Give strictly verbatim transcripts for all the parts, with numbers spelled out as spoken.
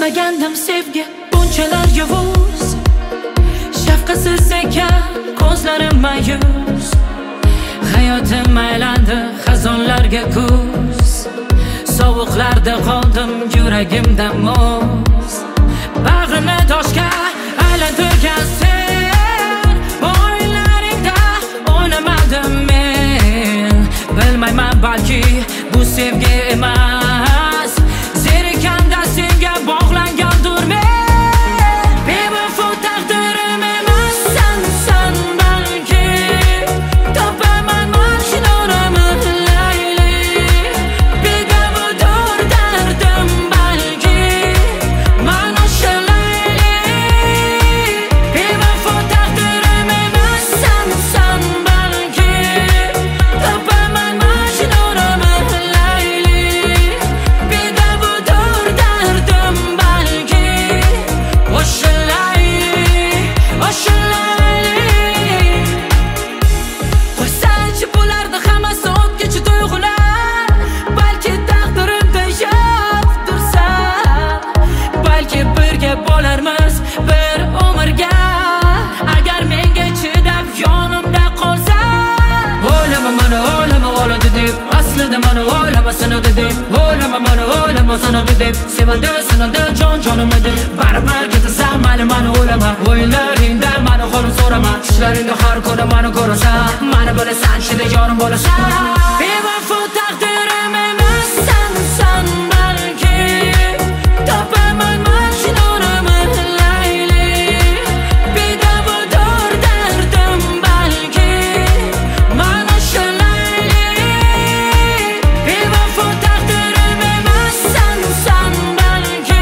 Bilmagandim sevgi bunchalar yovuz, shafqatsiz ekan ko'zlarim mayus. Hayotim aylandi xazonlarga kuz, sovuqlarda qoldim yuragimda muz. Bag'rini toshga aylantirgan sen, o'yinlaringda o'ynamadim men. Bilmayman balki bu sevgi emas, zerikanda senga bog'langandir men. Bevafo taqdirim emassan sen balki, topaman mashinarimni layli. Bedavudur dardim balki, mana shu layli. Bevafo taqdirim emassan sen balki, topaman mashinarimni layli. Bedavudur dardim balki, o'sha layli, o'sha layli. Qo'ysanchi bularni hammasi o'tkinchi tuyg'ular, balki taqdirimda yo'qdirsan, balki birga bo'larmiz bir umrga, agar menga chidab yonimda qolsan. O'ylama meni, o'ylama o'ladi deb, aslida meni o'ylamasin edi deb, o'ylama meni, o'ylamasin edi deb, sevadi sinadi jon jonimni deb, baribir ketasan mayli meni o'ylama. O'yinlaringda meni qo'lim so'rama, tushlaringda har kuni meni ko'rasan, meni bilasan shunday yorim bo'lasan. Bevafo taqdirim emassan sen balki, topaman mashinarimni layli. Bedavudur dardim balki, mana shu layli. Bevafo taqdirim emassan sen balki,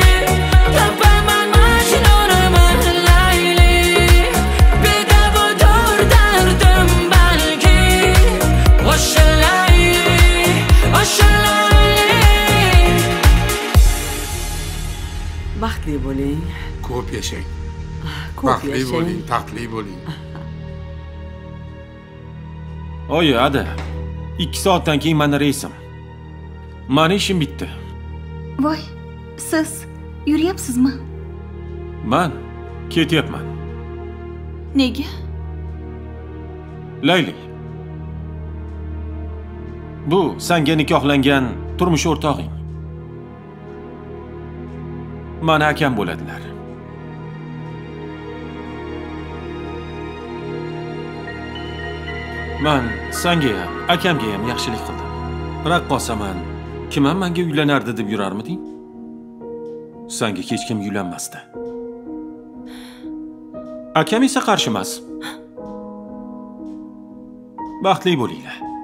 topaman mashinarimni layli. Bedavudur dardim balki, o'sha layli, o'sha layli. Baxtli bo'ling. Ko'p yashang. Ko'p Baxtli yashang. bo'ling, taxtli bo'ling. Oyi, ada. ikki soatdan keyin meni reysim. Meni ishim bitdi. Voy, siz yuryapsizmi? Men ketyapman. Nega? Layli. Bu senga nikohlangan turmush o'rtog'ing. Meni akam bo'ladilar. Men senga ham, akamga ham yaxshilik qildim. Raqqosaman, kim ham menga uylanardi deb yurarmiding? Senga hech kim uylanmasdi. Akam esa qarshi emas. Baxtli bo'linglar.